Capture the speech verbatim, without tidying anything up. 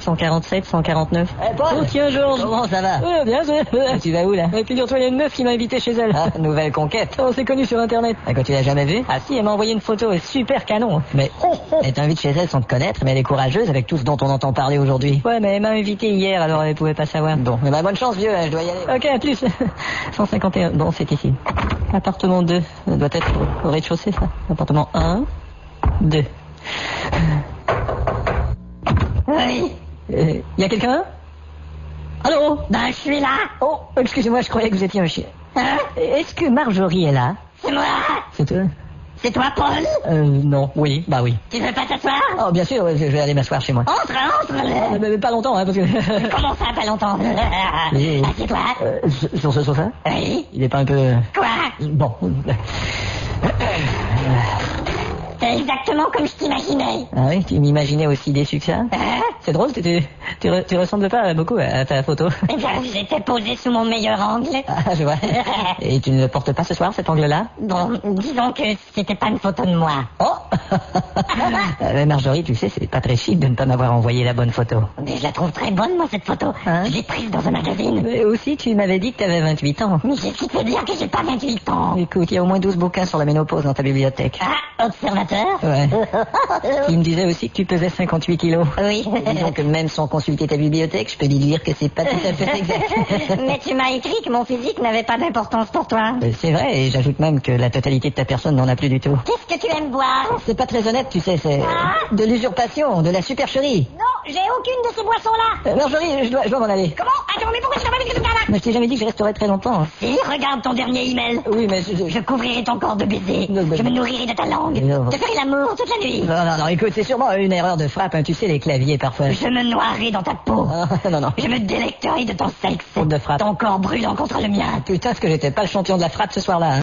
cent quarante-sept, cent quarante-neuf. Eh, Paul. Oh tiens, Georges. Comment ça va? Ouais, bien, ça. Et tu vas où, là? Et figure-toi, il y a une meuf qui m'a invité chez elle. Ah, nouvelle conquête. On s'est connus sur Internet. Ah, quoi, tu l'as jamais vue? Ah si, elle m'a envoyé une photo, super canon. Mais elle t'invite chez elle sans te connaître, mais elle est courageuse avec tout ce dont on entend parler aujourd'hui. Ouais, mais elle m'a invité hier, alors elle pouvait pas savoir. Bon, mais bah, bonne chance, vieux, je dois y aller. Ok, à plus. cent cinquante et un, bon, c'est ici. Appartement deux, ça doit être au rez-de-chaussée, ça. Appartement un, deux. Oui. Euh, y a quelqu'un? Allô? Ben, je suis là. Oh, excusez-moi, je croyais que vous étiez un chien. Hein? Est-ce que Marjorie est là? C'est moi. C'est toi? C'est toi, Paul? Euh, non, oui, bah oui. Tu veux pas t'asseoir? Oh, bien sûr, ouais, je vais aller m'asseoir chez moi. Entre, entre. Euh, mais, mais pas longtemps, hein, parce que... Comment ça, pas longtemps? Oui. Assieds-toi. Euh, sur sur ce sofa? Oui. Il est pas un peu... Quoi? Bon. C'est exactement comme je t'imaginais. Ah oui, tu m'imaginais aussi déçu que ça? Hein? C'est drôle, tu, tu, tu, re- tu ressembles pas beaucoup à ta photo. Eh bien, j'étais posé sous mon meilleur angle. Ah, je vois. Et tu ne le portes pas ce soir, cet angle-là? Bon, disons que c'était pas une photo de moi. Oh. euh, Marjorie, tu sais, c'est pas très chic de ne pas m'avoir envoyé la bonne photo. Mais je la trouve très bonne, moi, cette photo. Hein? Je l'ai prise dans un magazine. Mais aussi, tu m'avais dit que t'avais vingt-huit ans. Mais qu'est-ce qui te fait dire que j'ai pas vingt-huit ans? Écoute, il y a au moins douze bouquins sur la ménopause dans ta bibliothèque. Ah, observateur? Ouais. Il me disait aussi que tu pesais cinquante-huit kilos. Oui. Disons que même sans consulter ta bibliothèque, je peux lui dire que c'est pas tout à fait exact. Mais tu m'as écrit que mon physique n'avait pas d'importance pour toi. Euh, C'est vrai, et j'ajoute même que la totalité de ta personne n'en a plus du tout. Qu'est-ce que tu aimes boire? C'est pas très honnête, tu sais, c'est Ah. de l'usurpation, de la supercherie. Non, j'ai aucune de ces boissons-là. Euh, Marjorie, je dois, je dois m'en aller. Comment? Attends, mais pourquoi tu n'as pas dit que tu là? Mais je t'ai jamais dit que je resterais très longtemps. Si, regarde ton dernier email. Oui, mais je... je- Je couvrirai ton corps de baisers. Non, mais- Je me nourrirai de ta langue. Non. Je ferai l'amour toute la nuit. Non, non, non, écoute, c'est sûrement une erreur de frappe, hein, tu sais, les claviers, parfois. Je me noierai dans ta peau. Ah, non, non. Je me délecterai de ton sexe. Faute de frappe. Ton corps brûlant contre le mien. Putain, est-ce que j'étais pas le champion de la frappe ce soir-là, hein.